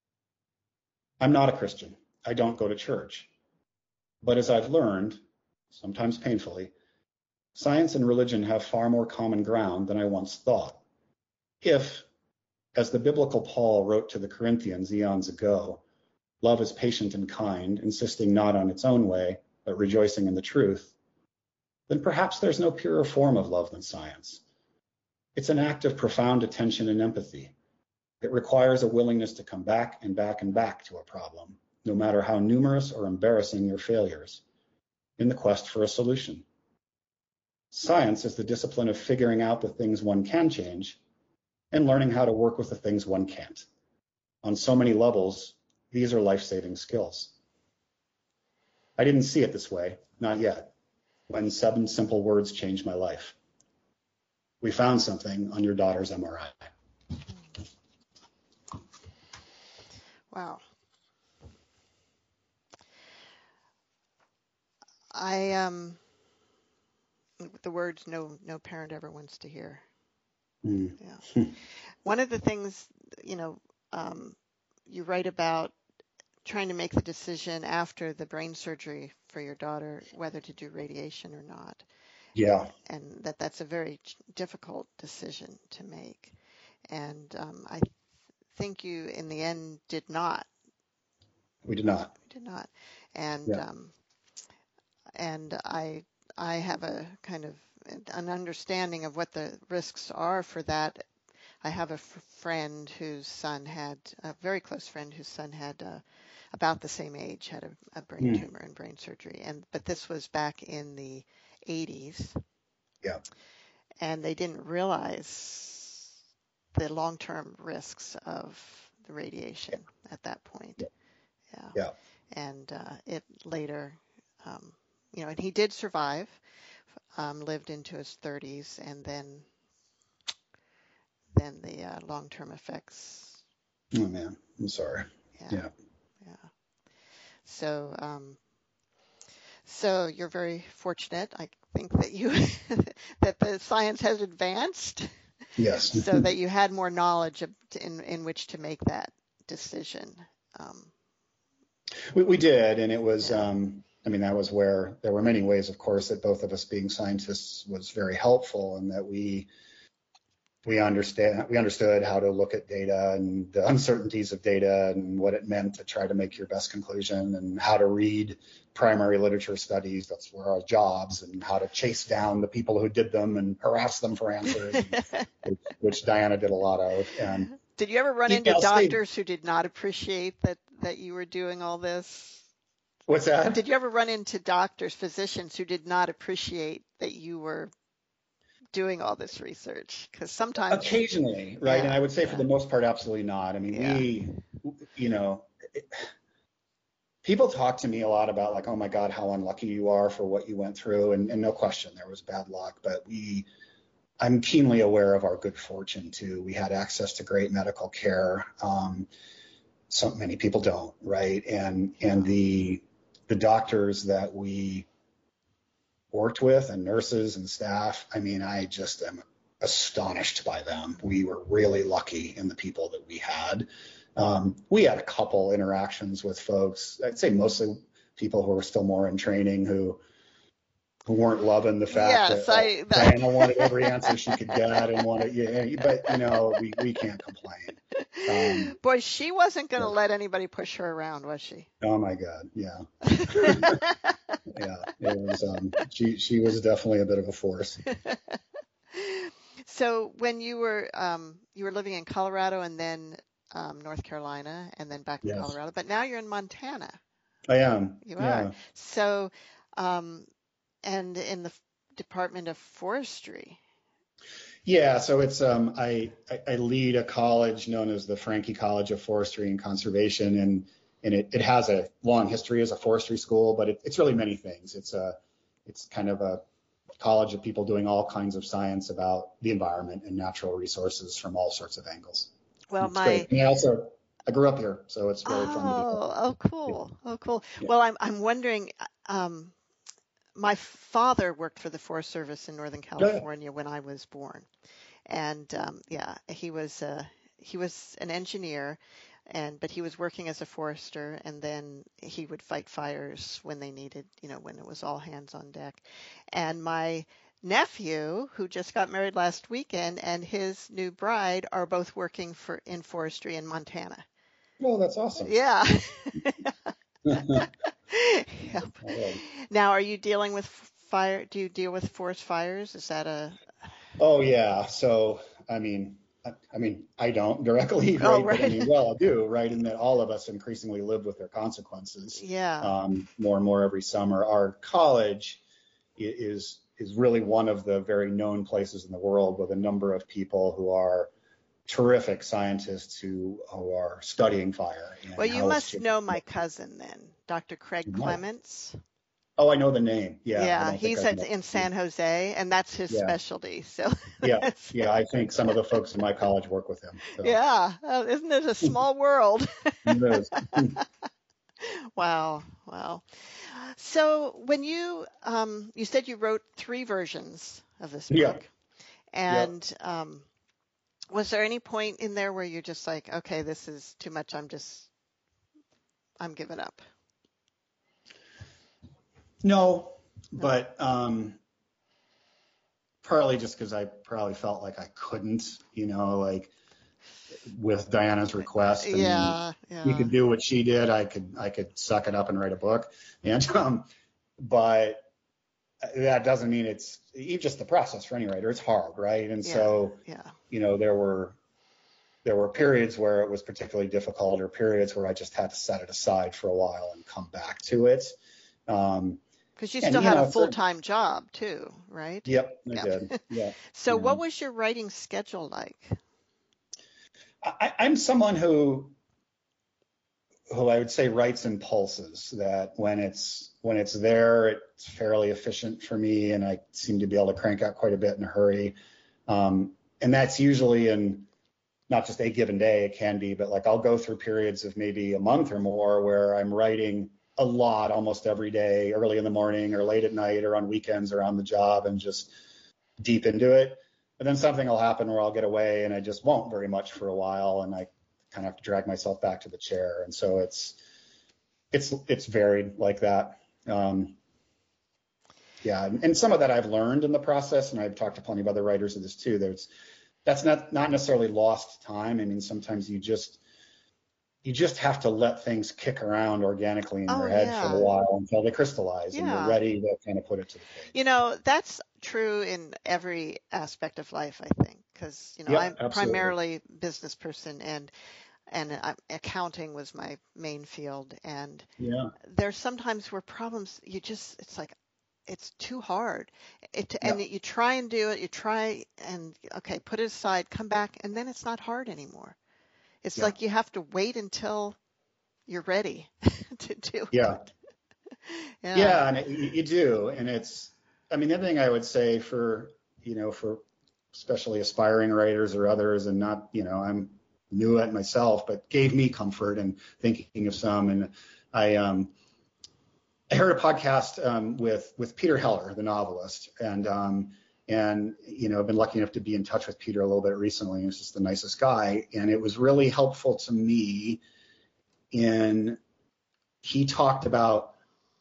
I'm not a Christian. I don't go to church. But as I've learned, sometimes painfully, science and religion have far more common ground than I once thought. If, as the biblical Paul wrote to the Corinthians eons ago, love is patient and kind, insisting not on its own way, but rejoicing in the truth, then perhaps there's no purer form of love than science. It's an act of profound attention and empathy. It requires a willingness to come back and back and back to a problem, no matter how numerous or embarrassing your failures, in the quest for a solution. Science is the discipline of figuring out the things one can change and learning how to work with the things one can't. On so many levels, these are life-saving skills. I didn't see it this way, not yet, when 7 simple words changed my life. We found something on your daughter's MRI. Wow. The words no parent ever wants to hear. Yeah. One of the things, you write about trying to make the decision after the brain surgery for your daughter whether to do radiation or not. Yeah. And that's a very difficult decision to make. And I think you, in the end, did not. We did not. We did not. And and I have a kind of an understanding of what the risks are for that. I have a friend whose son had, a very close friend whose son had about the same age, had a brain tumor and brain surgery. But this was back in the 80s. Yeah. And they didn't realize the long-term risks of the radiation at that point. Yeah. And it later, and he did survive, lived into his 30s, and then the long-term effects. Oh man, I'm sorry. Yeah. So you're very fortunate. I think that that the science has advanced. Yes. So that you had more knowledge in which to make that decision. We did, and it was. That was where there were many ways, of course, that both of us being scientists was very helpful, and that we understood how to look at data and the uncertainties of data and what it meant to try to make your best conclusion, and how to read primary literature studies. That's where our jobs, and how to chase down the people who did them and harass them for answers, which Diana did a lot of. And did you ever run into doctors who did not appreciate that you were doing all this? What's that? Did you ever run into doctors, physicians who did not appreciate that you were doing all this research? Because sometimes occasionally, right? And I would say for the most part, absolutely not. I mean, people talk to me a lot about like, oh my God, how unlucky you are for what you went through. And no question, there was bad luck, but I'm keenly aware of our good fortune too. We had access to great medical care. So many people don't, right? And the doctors that we worked with and nurses and staff, I just am astonished by them. We were really lucky in the people that we had. We had a couple interactions with folks. I'd say mostly people who were still more in training who weren't loving the fact Yes, that Diana wanted every answer she could get and wanted, yeah, but we can't complain. Boy, she wasn't going to let anybody push her around, was she? Oh my God, yeah. Yeah, it was. She was definitely a bit of a force. So when you were living in Colorado and then North Carolina and then back to Yes. Colorado, but now you're in Montana. I am. You yeah. are. So, and in the Department of Forestry. Yeah, so it's I lead a college known as the Franke College of Forestry and Conservation, and it has a long history as a forestry school, but it's really many things. It's kind of a college of people doing all kinds of science about the environment and natural resources from all sorts of angles. Well, it's great. And I grew up here, so it's really fun to be here. Oh, cool. Oh, cool. Yeah. Well, I'm wondering, my father worked for the Forest Service in Northern California when I was born. And he was an engineer, but he was working as a forester, and then he would fight fires when they needed, when it was all hands on deck. And my nephew, who just got married last weekend, and his new bride are both working in forestry in Montana. Oh, that's awesome. Yeah. Yep. Right. Now, are you dealing with fire? Do you deal with forest fires? Is that a... Oh, yeah. So, I mean, I don't directly, right? Oh, right. But I do, right? And that all of us increasingly live with their consequences. Yeah. More and more every summer. Our college is really one of the very known places in the world with a number of people who are terrific scientists who are studying fire. Well, you must know my cousin then, Dr. Craig Clements. Oh, I know the name. Yeah. Yeah, he's in San Jose, and that's his specialty. So yeah, I think some of the folks in my college work with him. So. Yeah, isn't it a small world? It is. Wow. So when you said you wrote 3 versions of this book, and was there any point in there where you're just like, okay, this is too much, I'm giving up? No, but partly just because I probably felt like I couldn't, like with Diana's request. Yeah. You could do what she did. I could suck it up and write a book, but that doesn't mean it's just the process for any writer. It's hard, right? And so, there were periods where it was particularly difficult, or periods where I just had to set it aside for a while and come back to it. Because you still had a full-time job too, right? Yep, I did. Yeah. So what was your writing schedule like? I'm someone who I would say writes in pulses, that when it's there, it's fairly efficient for me, and I seem to be able to crank out quite a bit in a hurry. And that's usually in not just a given day, it can be, but like I'll go through periods of maybe a month or more where I'm writing a lot almost every day, early in the morning or late at night or on weekends or on the job, and just deep into it. And then something will happen where I'll get away and I just won't very much for a while, and I kind of have to drag myself back to the chair. And so it's varied like that. And some of that I've learned in the process, and I've talked to plenty of other writers of this too. That's not necessarily lost time. I mean, sometimes you just have to let things kick around organically in your head for a while until they crystallize and you're ready to kind of put it to the page. That's true in every aspect of life, I think, because, I'm absolutely. primarily a business person, and accounting was my main field. And there's sometimes where problems, it's like, it's too hard. And you try and do it, okay, put it aside, come back, and then it's not hard anymore. It's like you have to wait until you're ready to do it. Yeah, and you do. And the other thing I would say for especially aspiring writers or others, and not, I'm new at myself, but gave me comfort and thinking of some. And I heard a podcast with Peter Heller, the novelist, and I've been lucky enough to be in touch with Peter a little bit recently. He's just the nicest guy. And it was really helpful to me he talked about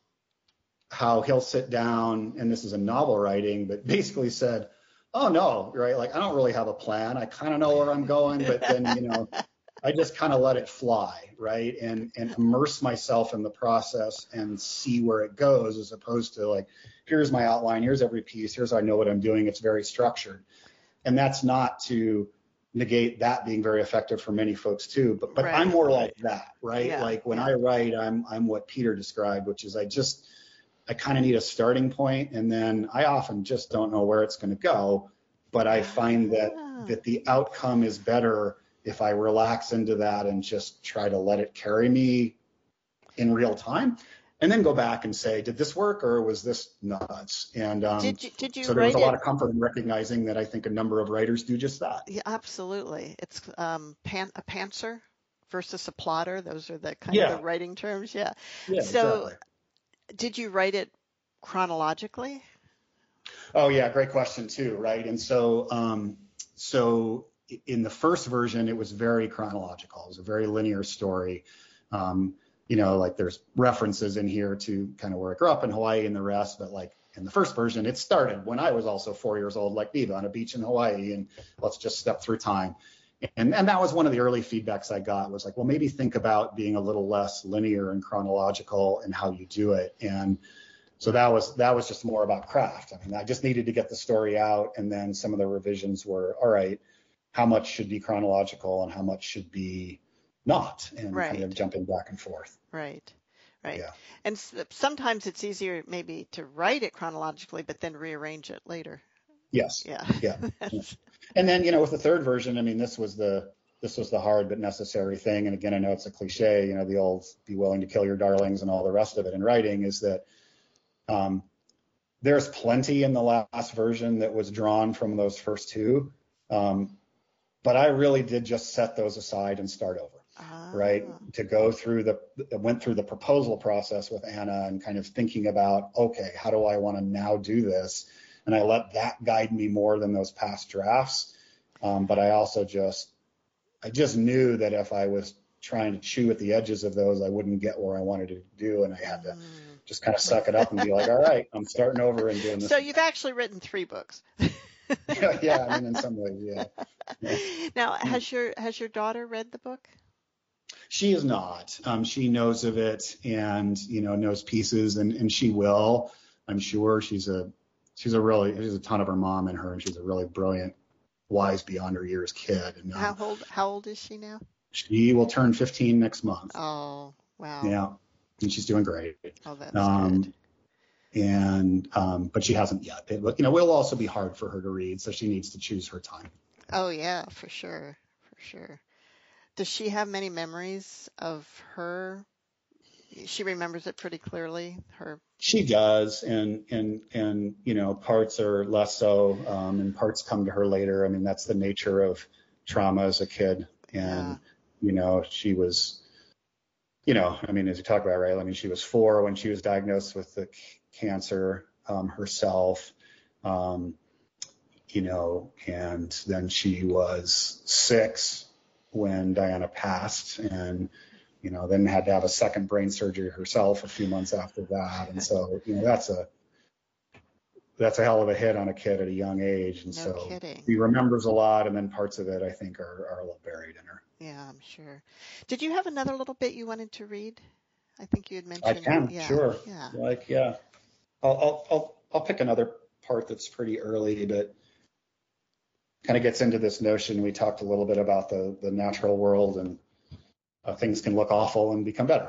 how he'll sit down, and this is a novel writing, but basically said, oh no, right? Like, I don't really have a plan. I kind of know where I'm going, but then, I just kind of let it fly, right? And immerse myself in the process and see where it goes, as opposed to like, here's my outline, here's every piece, here's how I know what I'm doing. It's very structured. And that's not to negate that being very effective for many folks too, but right, I'm more like that, right? Yeah, like when I write, I'm what Peter described, which is I kind of need a starting point, and then I often just don't know where it's going to go, but I find that the outcome is better if I relax into that and just try to let it carry me in real time, and then go back and say, did this work or was this nuts? And did you so there was a lot of comfort in recognizing that I think a number of writers do just that. Yeah, absolutely. It's a pantser versus a plotter. Those are the kind of the writing terms. Yeah. So exactly. Did you write it chronologically? Oh yeah, great question too, right? And so in the first version, it was very chronological. It was a very linear story. Like there's references in here to kind of where I grew up in Hawaii and the rest, but like in the first version, it started when I was also 4 years old, like Viva, on a beach in Hawaii, and let's just step through time. And that was one of the early feedbacks I got, was like, well, maybe think about being a little less linear and chronological in how you do it. And so that was just more about craft. I mean, I just needed to get the story out, and then some of the revisions were, all right, how much should be chronological and how much should be not, and kind of jumping back and forth. Right. Yeah. And sometimes it's easier maybe to write it chronologically, but then rearrange it later. Yes. Yeah. And then, with the third version, I mean, this was the hard but necessary thing. And again, I know it's a cliche, the old be willing to kill your darlings and all the rest of it in writing, is that there's plenty in the last version that was drawn from those first two. But I really did just set those aside and start over. Right, to go through went through the proposal process with Anna and kind of thinking about, okay, how do I want to now do this? And I let that guide me more than those past drafts. But I also just knew that if I was trying to chew at the edges of those, I wouldn't get where I wanted to do, and I had to just kind of suck it up and be like, all right, I'm starting over and doing this. So you've actually written 3 books. Yeah, I mean, in some ways, yeah. Now, has your daughter read the book? She is not. She knows of it and, knows pieces, and she will. I'm sure she's a ton of her mom in her, and she's a really brilliant, wise beyond her years kid. And how old is she now? She will turn 15 next month. Oh, wow. Yeah, and she's doing great. Oh, that's good. And but she hasn't yet. It will also be hard for her to read, so she needs to choose her time. Oh yeah, for sure. Does she have many memories of her? She remembers it pretty clearly. She does, and parts are less so, and parts come to her later. I mean, that's the nature of trauma as a kid, and she was, I mean, as you talk about, right? I mean, she was 4 when she was diagnosed with the cancer herself, and then she was 6 when Diana passed, and then had to have a second brain surgery herself a few months after that. And so that's a hell of a hit on a kid at a young age. And no kidding. She remembers a lot, and then parts of it I think are a little buried in her. Yeah, I'm sure. Did you have another little bit you wanted to read? I think you had mentioned. I can, sure. Yeah. I'll pick another part that's pretty early, but kind of gets into this notion. We talked a little bit about the natural world, and things can look awful and become better.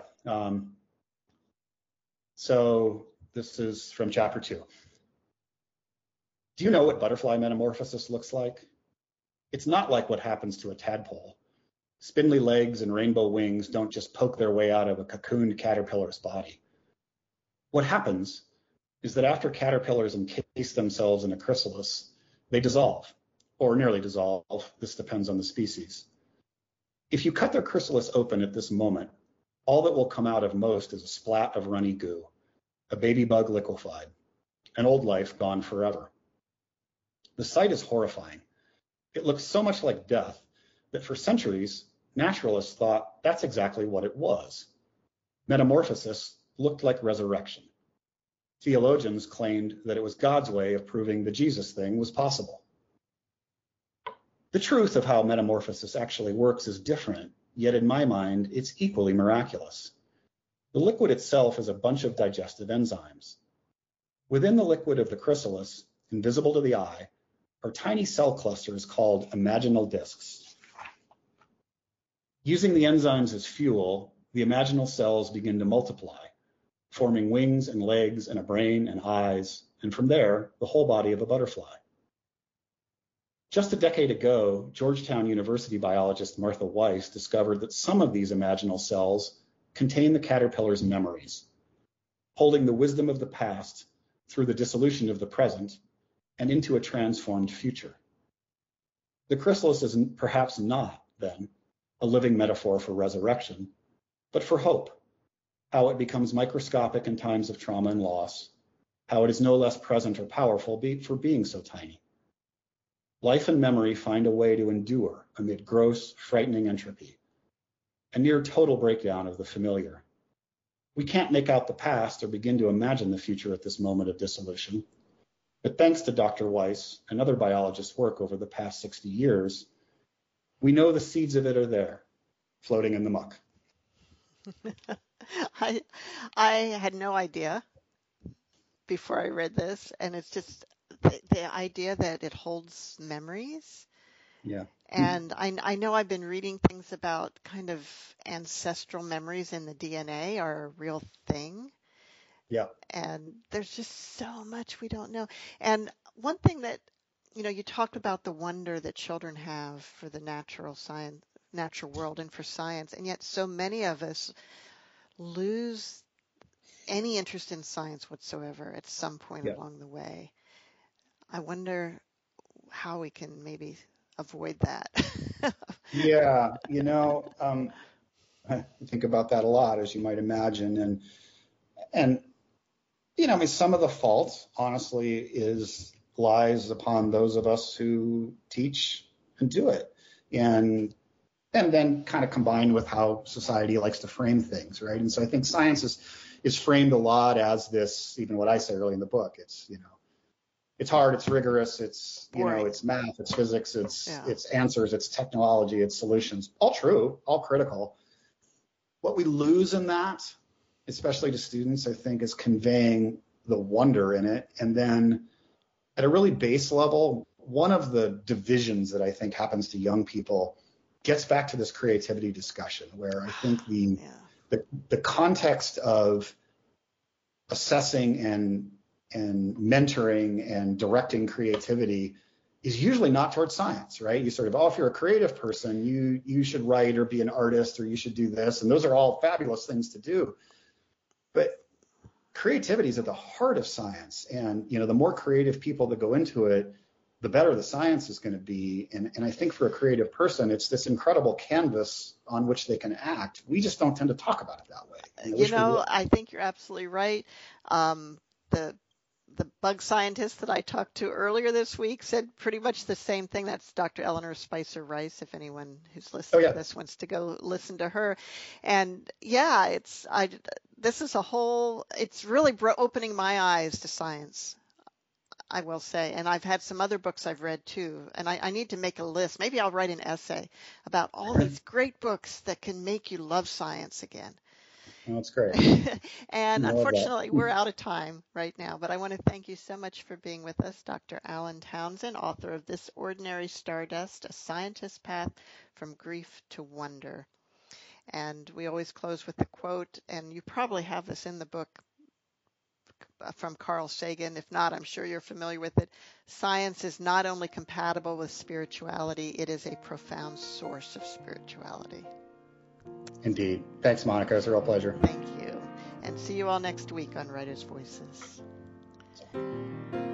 So this is from chapter 2. Do you know what butterfly metamorphosis looks like? It's not like what happens to a tadpole. Spindly legs and rainbow wings don't just poke their way out of a cocooned caterpillar's body. What happens is that after caterpillars encase themselves in a chrysalis, they dissolve, or nearly dissolve. This depends on the species. If you cut their chrysalis open at this moment, all that will come out of most is a splat of runny goo, a baby bug liquefied, an old life gone forever. The sight is horrifying. It looks so much like death that for centuries, naturalists thought that's exactly what it was. Metamorphosis looked like resurrection. theologians claimed that it was God's way of proving the Jesus thing was possible. The truth of how metamorphosis actually works is different, yet in my mind, it's equally miraculous. The liquid itself is a bunch of digestive enzymes. Within the liquid of the chrysalis, invisible to the eye, are tiny cell clusters called imaginal discs. Using the enzymes as fuel, the imaginal cells begin to multiply, forming wings and legs and a brain and eyes, and from there, the whole body of a butterfly. Just a decade ago, Georgetown University biologist Martha Weiss discovered that some of these imaginal cells contain the caterpillar's memories, holding the wisdom of the past through the dissolution of the present and into a transformed future. The chrysalis is perhaps not, then, a living metaphor for resurrection, but for hope, how it becomes microscopic in times of trauma and loss, how it is no less present or powerful for being so tiny. Life and memory find a way to endure amid gross, frightening entropy, a near total breakdown of the familiar. We can't make out the past or begin to imagine the future at this moment of dissolution. But thanks to Dr. Weiss and other biologists' work over the past 60 years, we know the seeds of it are there, floating in the muck. I had no idea before I read this, and it's just the idea that it holds memories. Yeah. And I know I've been reading things about kind of ancestral memories in the DNA are a real thing. Yeah. And there's just so much we don't know. And one thing that, you talked about the wonder that children have for the natural world and for science, and yet so many of us lose any interest in science whatsoever at some point along the way. I wonder how we can maybe avoid that. Yeah, I think about that a lot, as you might imagine, and some of the fault, honestly, lies upon those of us who teach and do it, and then kind of combined with how society likes to frame things, right? And so I think science is framed a lot as this, even what I say early in the book. It's hard, it's rigorous, it's it's math, it's physics, it's answers, it's technology, it's solutions. All true, all critical. What we lose in that, especially to students, I think, is conveying the wonder in it. And then at a really base level, one of the divisions that I think happens to young people gets back to this creativity discussion, where I think the context of assessing and mentoring and directing creativity is usually not towards science, right? You sort of, if you're a creative person, you should write or be an artist or you should do this. And those are all fabulous things to do. But creativity is at the heart of science. And, the more creative people that go into it, the better the science is going to be. And I think for a creative person, it's this incredible canvas on which they can act. We just don't tend to talk about it that way. I think you're absolutely right. The bug scientist that I talked to earlier this week said pretty much the same thing. That's Dr. Eleanor Spicer Rice, if anyone who's listening to this wants to go listen to her. And it's really opening my eyes to science, I will say. And I've had some other books I've read too. And I need to make a list. Maybe I'll write an essay about all these great books that can make you love science again. Well, that's great. And unfortunately, we're out of time right now, but I want to thank you so much for being with us, Dr. Alan Townsend, author of This Ordinary Stardust, A Scientist's Path from Grief to Wonder. And we always close with the quote, and you probably have this in the book from Carl Sagan. If not, I'm sure you're familiar with it. Science is not only compatible with spirituality, it is a profound source of spirituality. Indeed. Thanks, Monica. It's a real pleasure. Thank you. And see you all next week on Writers' Voices.